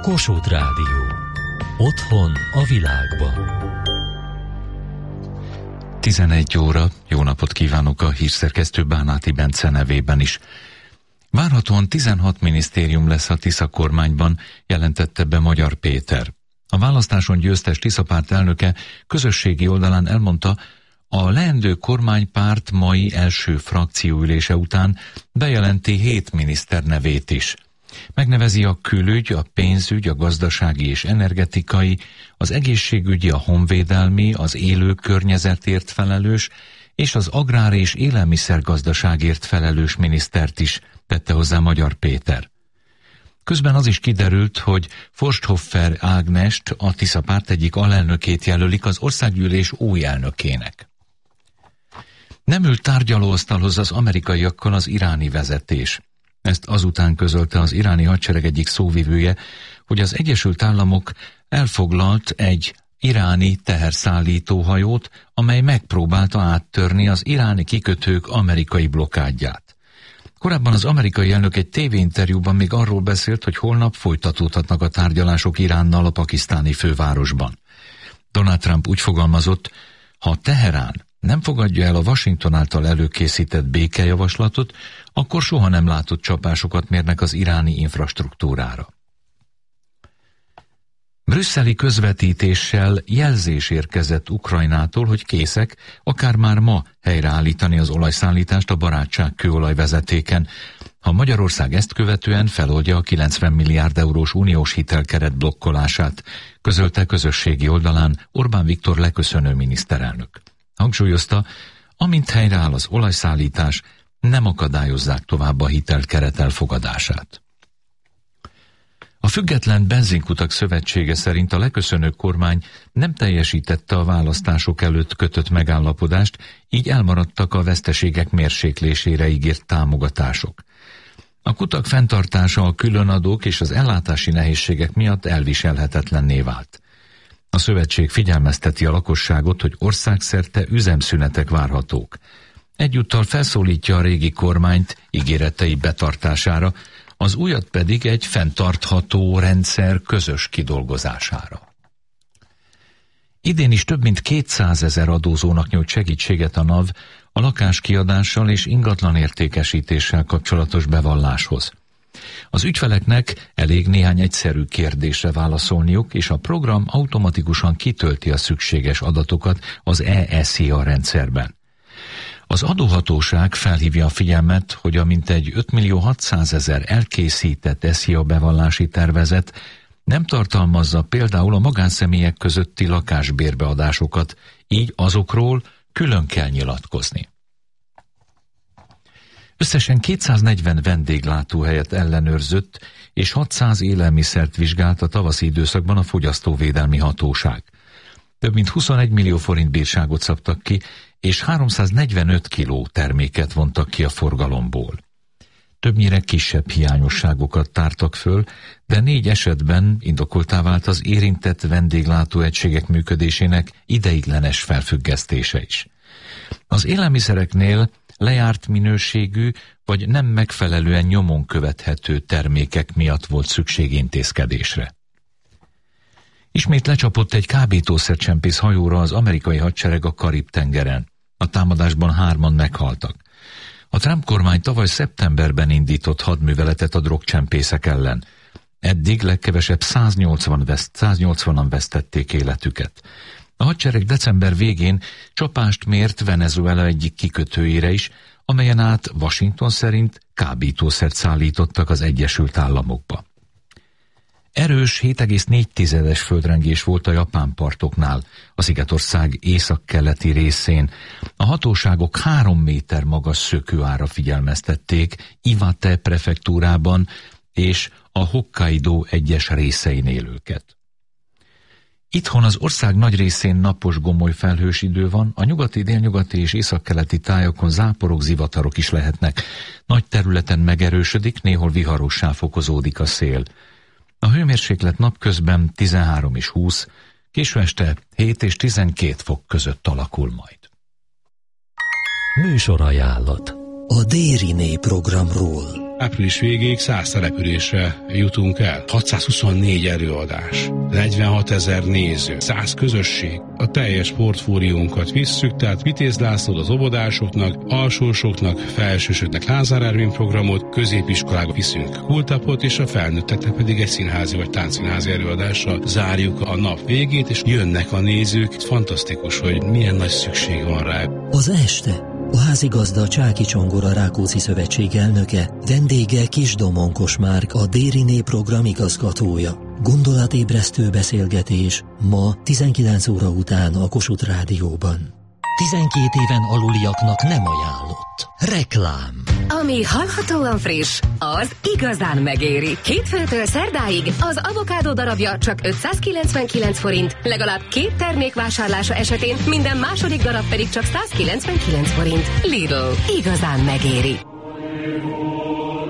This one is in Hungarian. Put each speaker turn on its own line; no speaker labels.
Kossuth Rádió. Otthon a világban.
11 óra, jó napot kívánok a hírszerkesztő Bánáti Bence nevében is. Várhatóan 16 minisztérium lesz a Tisza kormányban, jelentette be Magyar Péter. A választáson győztes Tisza párt elnöke közösségi oldalán elmondta, a leendő kormánypárt mai első frakcióülése után bejelenti 7 miniszter nevét is. Megnevezi a külügy, a pénzügy, a gazdasági és energetikai, az egészségügyi, a honvédelmi, az élő környezetért felelős és az agrár- és élelmiszergazdaságért felelős minisztert is, tette hozzá Magyar Péter. Közben az is kiderült, hogy Forsthoffer Ágnest, a Tisza párt egyik alelnökét jelölik az országgyűlés új elnökének. Nem ült tárgyalóasztalhoz az amerikaiakkal az iráni vezetés. Ezt azután közölte az iráni hadsereg egyik szóvivője, hogy az Egyesült Államok elfoglalt egy iráni teherszállítóhajót, amely megpróbálta áttörni az iráni kikötők amerikai blokkádját. Korábban az amerikai elnök egy tévéinterjúban még arról beszélt, hogy holnap folytatódhatnak a tárgyalások Iránnal a pakisztáni fővárosban. Donald Trump úgy fogalmazott, ha Teherán nem fogadja el a Washington által előkészített békejavaslatot, akkor soha nem látott csapásokat mérnek az iráni infrastruktúrára. Brüsszeli közvetítéssel jelzés érkezett Ukrajnától, hogy készek akár már ma helyreállítani az olajszállítást a barátságkőolajvezetéken, ha Magyarország ezt követően feloldja a 90 milliárd eurós uniós hitelkeret blokkolását, közölte közösségi oldalán Orbán Viktor leköszönő miniszterelnök. Hangsúlyozta, amint helyreáll az olajszállítás, nem akadályozzák tovább a hitelkeret elfogadását. A Független Benzinkutak Szövetsége szerint a leköszönő kormány nem teljesítette a választások előtt kötött megállapodást, így elmaradtak a veszteségek mérséklésére ígért támogatások. A kutak fenntartása a különadók és az ellátási nehézségek miatt elviselhetetlenné vált. A szövetség figyelmezteti a lakosságot, hogy országszerte üzemszünetek várhatók. Egyúttal felszólítja a régi kormányt ígéretei betartására, az újat pedig egy fenntartható rendszer közös kidolgozására. Idén is több mint 200 000 adózónak nyújt segítséget a NAV a lakáskiadással és ingatlan értékesítéssel kapcsolatos bevalláshoz. Az ügyfeleknek elég néhány egyszerű kérdésre válaszolniuk, és a program automatikusan kitölti a szükséges adatokat az e-SZIA rendszerben. Az adóhatóság felhívja a figyelmet, hogy a mintegy 5.600.000 elkészített SZIA bevallási tervezet nem tartalmazza például a magánszemélyek közötti lakásbérbeadásokat, így azokról külön kell nyilatkozni. Összesen 240 vendéglátóhelyet ellenőrzött, és 600 élelmiszert vizsgált a tavaszi időszakban a Fogyasztóvédelmi Hatóság. Több mint 21 millió forint bírságot szabtak ki, és 345 kiló terméket vontak ki a forgalomból. Többnyire kisebb hiányosságokat tártak föl, de 4 esetben indokoltá vált az érintett vendéglátóegységek működésének ideiglenes felfüggesztése is. Az élelmiszereknél lejárt minőségű vagy nem megfelelően nyomon követhető termékek miatt volt szükség intézkedésre. Ismét lecsapott egy kábítószercsempész hajóra az amerikai hadsereg a Karib-tengeren. A támadásban 3-an meghaltak. A Trump kormány tavaly szeptemberben indított hadműveletet a drogcsempészek ellen. Eddig legkevesebb 180-an vesztették életüket. A hadsereg december végén csapást mért Venezuela egyik kikötőjére is, amelyen át Washington szerint kábítószert szállítottak az Egyesült Államokba. Erős 7,4-es földrengés volt a japán partoknál, a szigetország északkeleti részén. A hatóságok 3 méter magas szökőárra figyelmeztették Iwate prefektúrában és a Hokkaido egyes részein élőket. Itthon az ország nagy részén napos gomoly felhős idő van, a nyugati, délnyugati és északkeleti tájakon záporok, zivatarok is lehetnek. Nagy területen megerősödik, néhol viharossá fokozódik a szél. A hőmérséklet napközben 13 és 20, késő este 7 és 12 fok között alakul majd.
Műsorajánlat.
A Dériné programról. Április végéig 100 településre jutunk el. 624 előadás, 46 000 néző, 100 közösség. A teljes portfóliónkat visszük, tehát Vitéz Lászlót az óvodásoknak, alsósoknak, felsősöknek Lázár Ervin programot, középiskolába viszünk kultapot, és a felnőtteknek pedig egy színházi vagy táncszínházi előadással zárjuk a nap végét, és jönnek a nézők. Fantasztikus, hogy milyen nagy szükség van rá.
Az este a házigazda Csáky Csongor Rákóczi Szövetség elnöke, vendége Kis Domonkos Márk, a Dériné program igazgatója. Gondolatébresztő beszélgetés ma 19 óra után a Kossuth Rádióban. 12 éven aluliaknak nem ajánlott. Reklám.
Ami hallhatóan friss, az igazán megéri. Hétfőtől szerdáig az avokádó darabja csak 599 forint, legalább 2 termék vásárlása esetén minden második darab pedig csak 199 forint. Lidl. Igazán megéri.